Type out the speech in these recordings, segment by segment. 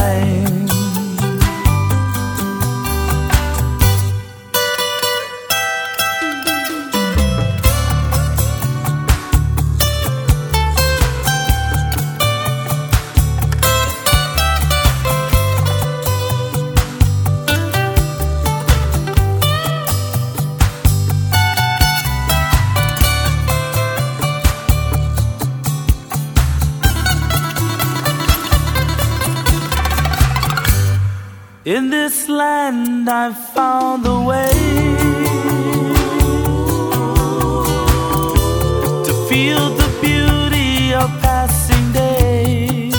kind. In this land I've found a way to feel the beauty of passing days.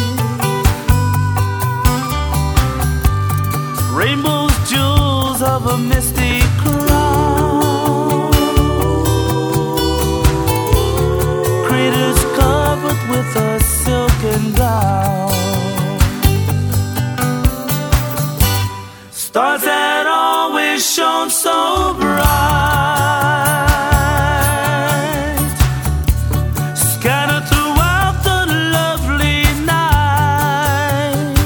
Rainbows, jewels of a misty crown, craters covered with a silken gown, stars that always shone so bright, scattered throughout the lovely night,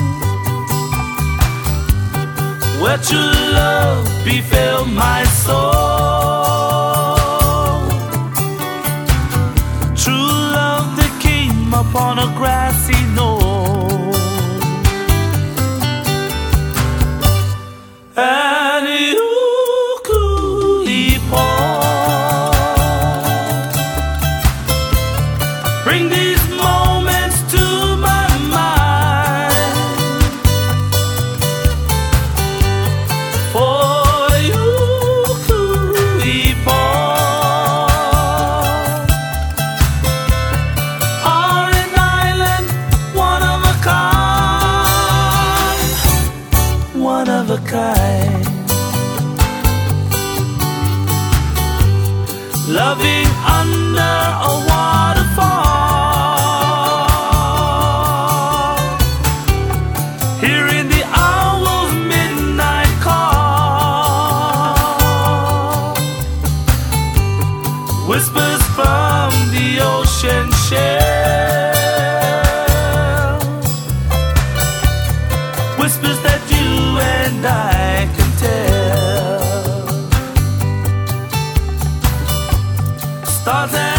where true love befell my soul. True love that came upon a grassy knoll. And you could bring these moments to my mind, for you could are an island, one of a kind, one of a kind. Loving under a waterfall, hearing the owl's midnight call, whispers from the ocean shell, whispers that you and I can tell. Stars